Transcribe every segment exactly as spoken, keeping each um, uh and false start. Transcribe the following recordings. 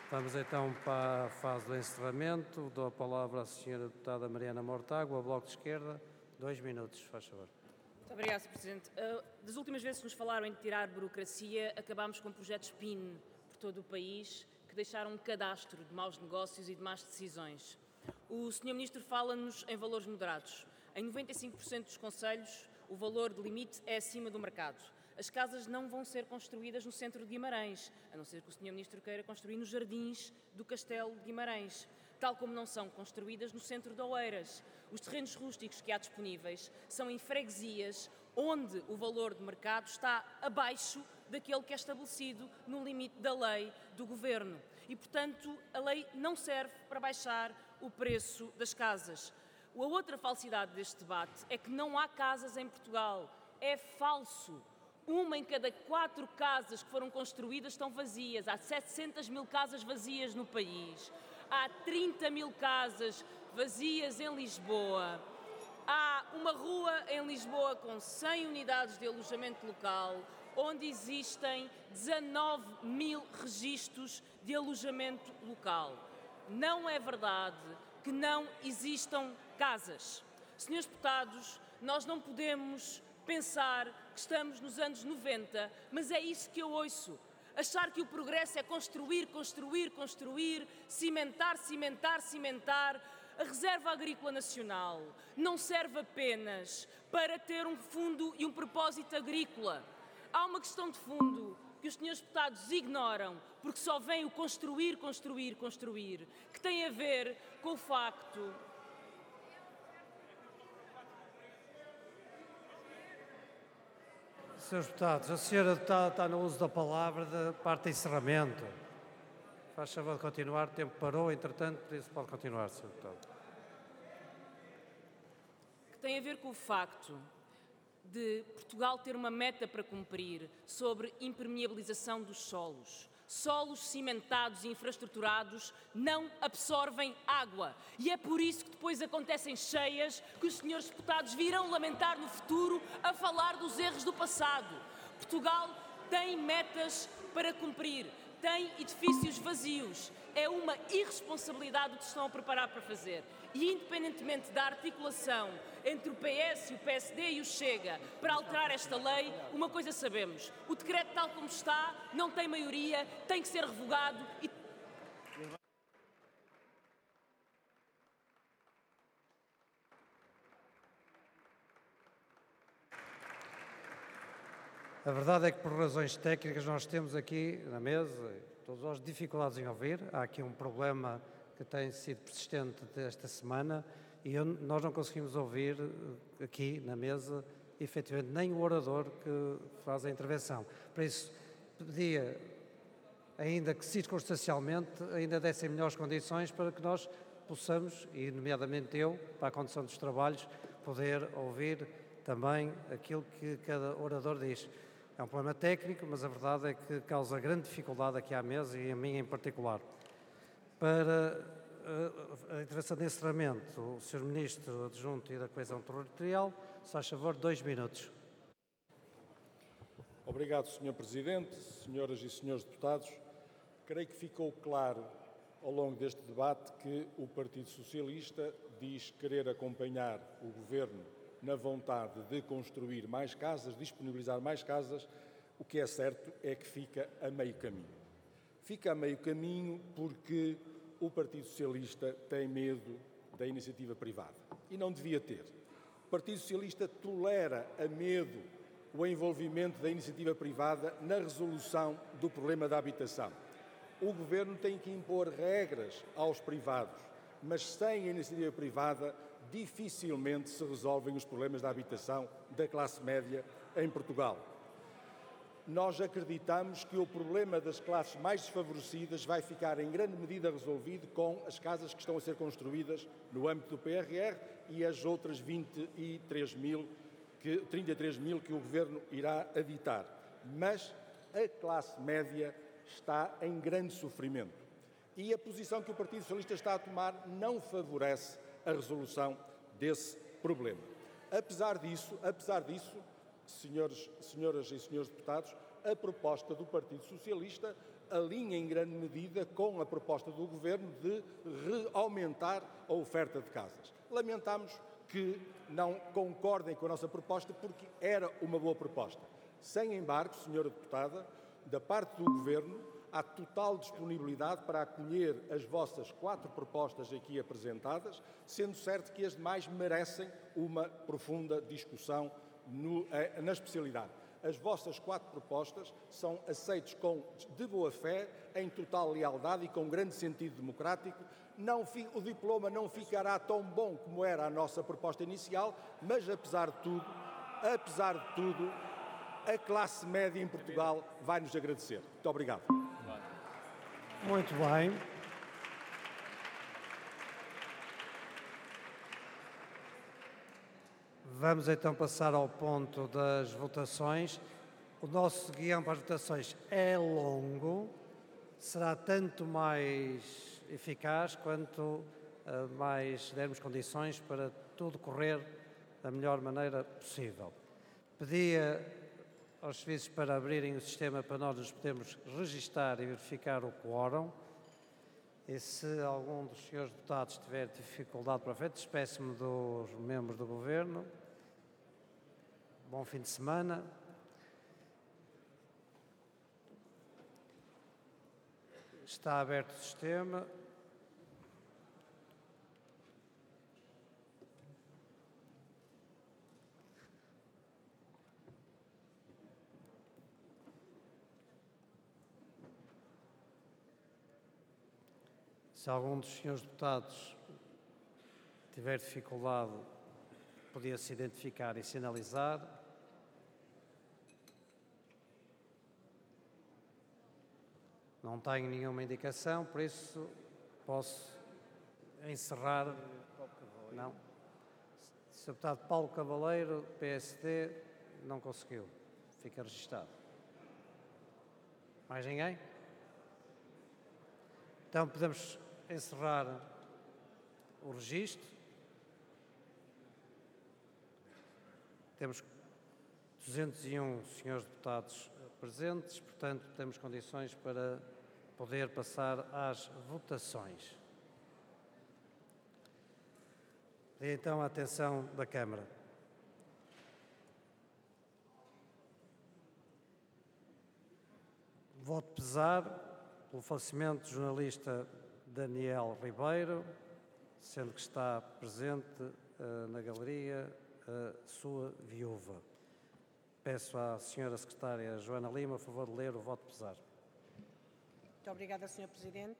Vamos então para a fase do encerramento. Dou a palavra à senhora deputada Mariana Mortágua, Bloco de Esquerda. Dois minutos, faz favor. Muito obrigada, senhor Presidente. Uh, das últimas vezes que nos falaram em tirar burocracia, acabámos com projetos P I N por todo o país, que deixaram um cadastro de maus negócios e de más decisões. O senhor Ministro fala-nos em valores moderados. Em noventa e cinco por cento dos concelhos, o valor de limite é acima do mercado. As casas não vão ser construídas no centro de Guimarães, a não ser que o senhor Ministro queira construir nos jardins do Castelo de Guimarães, tal como não são construídas no centro de Oeiras. Os terrenos rústicos que há disponíveis são em freguesias onde o valor de mercado está abaixo daquele que é estabelecido no limite da lei do Governo. E, portanto, a lei não serve para baixar o preço das casas. A outra falsidade deste debate é que não há casas em Portugal. É falso. Uma em cada quatro casas que foram construídas estão vazias. Há setecentas mil casas vazias no país. Há trinta mil casas vazias em Lisboa. Há uma rua em Lisboa com cem unidades de alojamento local, onde existem dezanove mil registros de alojamento local. Não é verdade que não existam casas. Senhores deputados, nós não podemos pensar que estamos nos anos noventa, mas é isso que eu ouço. Achar que o progresso é construir, construir, construir, cimentar, cimentar, cimentar. A Reserva Agrícola Nacional não serve apenas para ter um fundo e um propósito agrícola. Há uma questão de fundo que os senhores deputados ignoram, porque só vem o construir, construir, construir, que tem a ver com o facto... Senhores deputados, a senhora deputada está no uso da palavra da parte de encerramento. Faz favor de continuar, o tempo parou, entretanto, por isso pode continuar, senhor Deputado. Que tem a ver com o facto de Portugal ter uma meta para cumprir sobre impermeabilização dos solos. Solos cimentados e infraestruturados não absorvem água. E é por isso que depois acontecem cheias que os senhores deputados virão lamentar no futuro a falar dos erros do passado. Portugal tem metas para cumprir. Tem edifícios vazios. É uma irresponsabilidade o que estão a preparar para fazer. E independentemente da articulação entre o P S, o P S D e o Chega para alterar esta lei, uma coisa sabemos. O decreto tal como está não tem maioria, tem que ser revogado e... A verdade é que por razões técnicas nós temos aqui na mesa todas as dificuldades em ouvir. Há aqui um problema que tem sido persistente desta semana e eu, nós não conseguimos ouvir aqui na mesa efetivamente nem o orador que faz a intervenção. Por isso pedia, ainda que circunstancialmente, ainda dessem melhores condições para que nós possamos, e nomeadamente eu, para a condução dos trabalhos, poder ouvir também aquilo que cada orador diz. É um problema técnico, mas a verdade é que causa grande dificuldade aqui à mesa e a mim em particular. Para a intervenção de encerramento, o senhor Ministro Adjunto e da Coesão Territorial, se faz favor, dois minutos. Obrigado, senhor Presidente, senhoras e senhores deputados. Creio que ficou claro ao longo deste debate que o Partido Socialista diz querer acompanhar o Governo na vontade de construir mais casas, disponibilizar mais casas. O que é certo é que fica a meio caminho. Fica a meio caminho porque o Partido Socialista tem medo da iniciativa privada. E não devia ter. O Partido Socialista tolera a medo o envolvimento da iniciativa privada na resolução do problema da habitação. O Governo tem que impor regras aos privados, mas sem a iniciativa privada dificilmente se resolvem os problemas da habitação da classe média em Portugal. Nós acreditamos que o problema das classes mais desfavorecidas vai ficar em grande medida resolvido com as casas que estão a ser construídas no âmbito do P R R e as outras vinte e três mil, que, trinta e três mil que o Governo irá editar. Mas a classe média está em grande sofrimento. E a posição que o Partido Socialista está a tomar não favorece a resolução desse problema. Apesar disso, apesar disso, senhores, senhoras e senhores deputados, a proposta do Partido Socialista alinha em grande medida com a proposta do Governo de aumentar a oferta de casas. Lamentamos que não concordem com a nossa proposta porque era uma boa proposta. Sem embargo, senhora Deputada, da parte do Governo, há total disponibilidade para acolher as vossas quatro propostas aqui apresentadas, sendo certo que as demais merecem uma profunda discussão no, na especialidade. As vossas quatro propostas são aceitas com, de boa fé, em total lealdade e com grande sentido democrático. Não, o diploma não ficará tão bom como era a nossa proposta inicial, mas apesar de tudo, apesar de tudo, a classe média em Portugal vai nos agradecer. Muito obrigado. Muito bem. Vamos então passar ao ponto das votações. O nosso guião para as votações é longo, será tanto mais eficaz quanto uh, mais dermos condições para tudo correr da melhor maneira possível. Pedia aos serviços para abrirem o sistema para nós nos podermos registar e verificar o quórum. E se algum dos senhores deputados tiver dificuldade para o feito, despeço-me dos membros do Governo. Bom fim de semana. Está aberto o sistema. Se algum dos senhores deputados tiver dificuldade, podia se identificar e sinalizar. Não tenho nenhuma indicação, por isso posso encerrar. Não. senhor Deputado Paulo Cavaleiro, P S D, não conseguiu. Fica registado. Mais ninguém? Então podemos encerrar o registro. Temos duzentos e um senhores deputados presentes, portanto, temos condições para poder passar às votações. E então a atenção da Câmara. Voto pesar pelo falecimento do jornalista Daniel Ribeiro, sendo que está presente uh, na galeria a sua viúva. Peço à senhora secretária Joana Lima, a favor de ler o voto pesar. Muito obrigada, senhor Presidente.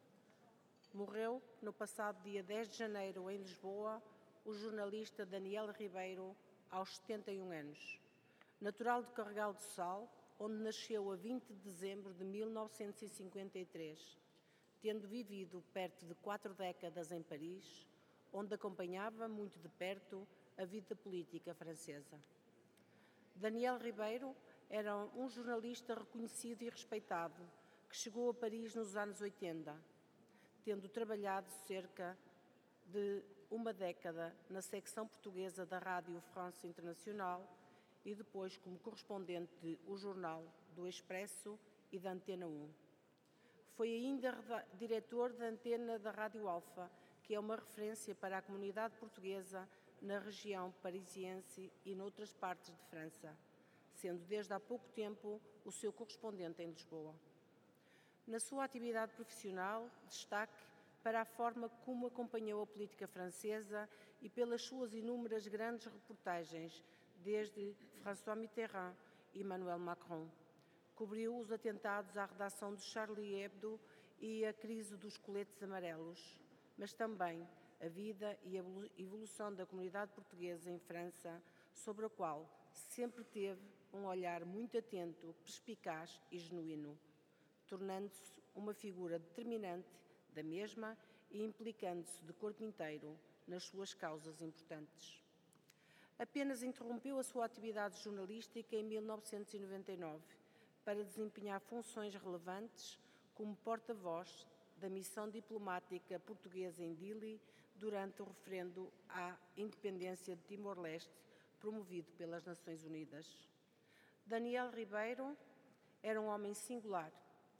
Morreu no passado dia dez de janeiro em Lisboa o jornalista Daniel Ribeiro, aos setenta e um anos. Natural de Carregal do Sal, onde nasceu a vinte de dezembro de mil novecentos e cinquenta e três, tendo vivido perto de quatro décadas em Paris, onde acompanhava muito de perto a vida política francesa. Daniel Ribeiro era um jornalista reconhecido e respeitado, que chegou a Paris nos anos oitenta, tendo trabalhado cerca de uma década na secção portuguesa da Rádio France Internacional e depois como correspondente de O Jornal, do Expresso e da Antena um. Foi ainda diretor da antena da Rádio Alfa, que é uma referência para a comunidade portuguesa na região parisiense e noutras partes de França, sendo desde há pouco tempo o seu correspondente em Lisboa. Na sua atividade profissional, destaque para a forma como acompanhou a política francesa e pelas suas inúmeras grandes reportagens, desde François Mitterrand e Emmanuel Macron. Cobriu os atentados à redação do Charlie Hebdo e a crise dos coletes amarelos, mas também a vida e a evolução da comunidade portuguesa em França, sobre a qual sempre teve um olhar muito atento, perspicaz e genuíno, tornando-se uma figura determinante da mesma e implicando-se de corpo inteiro nas suas causas importantes. Apenas interrompeu a sua atividade jornalística em mil novecentos e noventa e nove para desempenhar funções relevantes como porta-voz da missão diplomática portuguesa em Dili durante o referendo à independência de Timor-Leste, promovido pelas Nações Unidas. Daniel Ribeiro era um homem singular,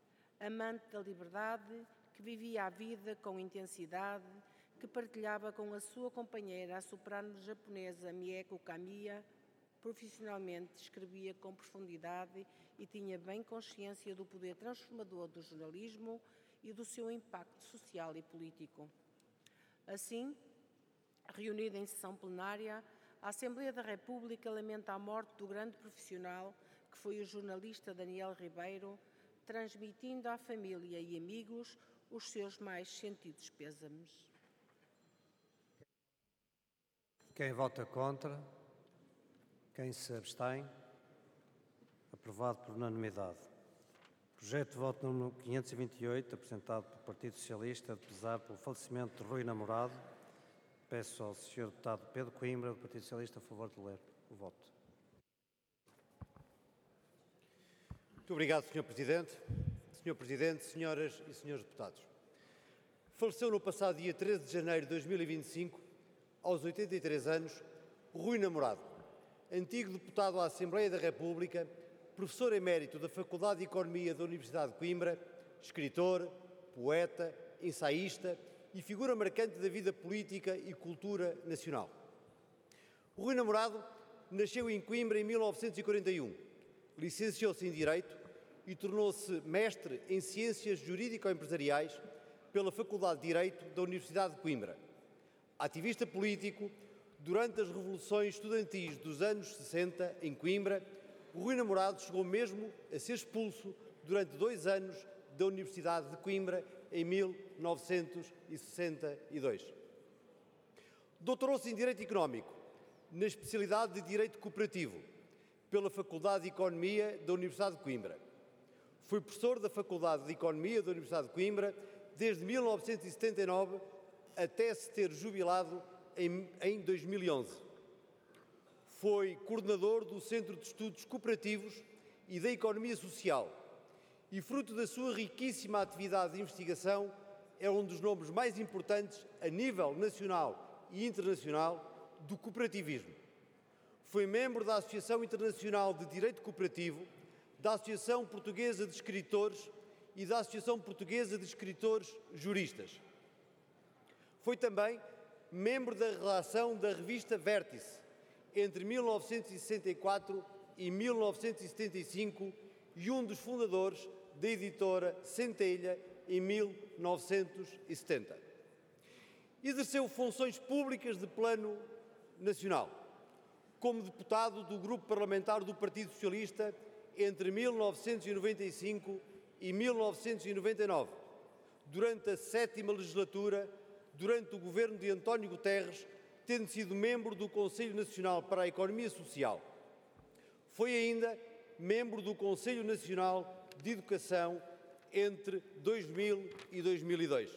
amante da liberdade, que vivia a vida com intensidade, que partilhava com a sua companheira, a soprano japonesa Mieko Kamiya. Profissionalmente escrevia com profundidade e tinha bem consciência do poder transformador do jornalismo e do seu impacto social e político. Assim, reunida em sessão plenária, a Assembleia da República lamenta a morte do grande profissional que foi o jornalista Daniel Ribeiro, transmitindo à família e amigos os seus mais sentidos pêsames. Quem vota contra? Quem se abstém? Aprovado por unanimidade. Projeto de voto número quinhentos e vinte e oito, apresentado pelo Partido Socialista, apesar pelo falecimento de Rui Namorado. Peço ao senhor deputado Pedro Coimbra, do Partido Socialista, a favor de ler o voto. Muito obrigado, senhor Presidente. senhor Presidente, senhoras e senhores deputados. Faleceu no passado dia treze de janeiro de dois mil e vinte e cinco, aos oitenta e três anos, Rui Namorado, antigo deputado à Assembleia da República, professor emérito da Faculdade de Economia da Universidade de Coimbra, escritor, poeta, ensaísta e figura marcante da vida política e cultura nacional. Rui Namorado nasceu em Coimbra em mil novecentos e quarenta e um, licenciou-se em Direito e tornou-se mestre em Ciências Jurídico-Empresariais pela Faculdade de Direito da Universidade de Coimbra. Ativista político, durante as revoluções estudantis dos anos sessenta, em Coimbra, Rui Namorado chegou mesmo a ser expulso durante dois anos da Universidade de Coimbra, em mil novecentos e sessenta e dois. Doutorou-se em Direito Económico, na especialidade de Direito Cooperativo, pela Faculdade de Economia da Universidade de Coimbra. Foi professor da Faculdade de Economia da Universidade de Coimbra desde mil novecentos e setenta e nove até se ter jubilado em, em dois mil e onze. Foi coordenador do Centro de Estudos Cooperativos e da Economia Social e, fruto da sua riquíssima atividade de investigação, é um dos nomes mais importantes a nível nacional e internacional do cooperativismo. Foi membro da Associação Internacional de Direito Cooperativo, da Associação Portuguesa de Escritores e da Associação Portuguesa de Escritores Juristas. Foi também membro da redação da revista Vértice, entre mil novecentos e sessenta e quatro e mil novecentos e setenta e cinco, e um dos fundadores da editora Centelha, em mil novecentos e setenta. Exerceu funções públicas de plano nacional, como deputado do Grupo Parlamentar do Partido Socialista entre mil novecentos e noventa e cinco e mil novecentos e noventa e nove, durante a sétima legislatura, durante o governo de António Guterres, tendo sido membro do Conselho Nacional para a Economia Social. Foi ainda membro do Conselho Nacional de Educação entre dois mil e dois mil e dois.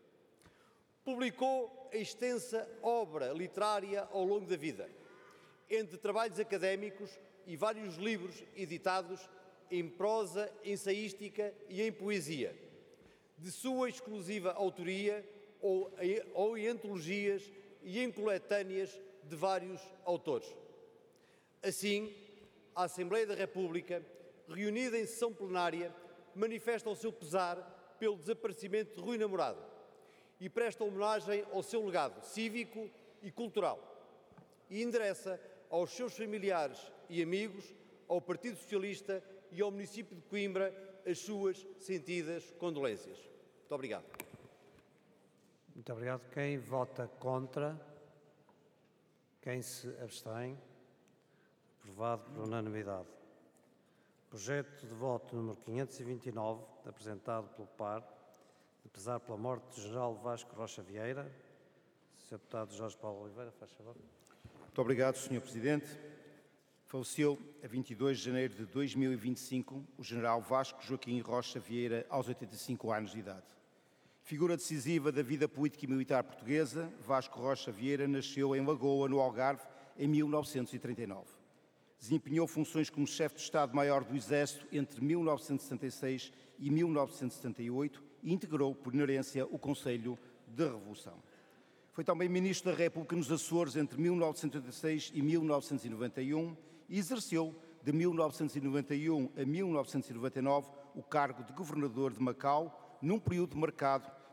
Publicou a extensa obra literária ao longo da vida, entre trabalhos académicos e vários livros editados em prosa ensaística e em poesia, de sua exclusiva autoria ou, ou em antologias e em coletâneas de vários autores. Assim, a Assembleia da República, reunida em sessão plenária, manifesta o seu pesar pelo desaparecimento de Rui Namorado e presta homenagem ao seu legado cívico e cultural e endereça aos seus familiares e amigos, ao Partido Socialista e ao município de Coimbra as suas sentidas condolências. Muito obrigado. Muito obrigado. Quem vota contra? Quem se abstém? Aprovado por unanimidade. Projeto de voto número quinhentos e vinte e nove, apresentado pelo P A R, apesar pela morte do general Vasco Rocha Vieira. senhor Deputado Jorge Paulo Oliveira, faz favor. Muito obrigado, senhor Presidente. Faleceu a vinte e dois de janeiro de dois mil e vinte e cinco o general Vasco Joaquim Rocha Vieira, aos oitenta e cinco anos de idade. Figura decisiva da vida política e militar portuguesa, Vasco Rocha Vieira nasceu em Lagoa, no Algarve, em mil novecentos e trinta e nove. Desempenhou funções como chefe de Estado-Maior do Exército entre mil novecentos e setenta e seis e mil novecentos e setenta e oito e integrou, por inerência, o Conselho de Revolução. Foi também Ministro da República nos Açores entre mil novecentos e oitenta e seis e mil novecentos e noventa e um e exerceu, de mil novecentos e noventa e um a mil novecentos e noventa e nove, o cargo de governador de Macau num período marcado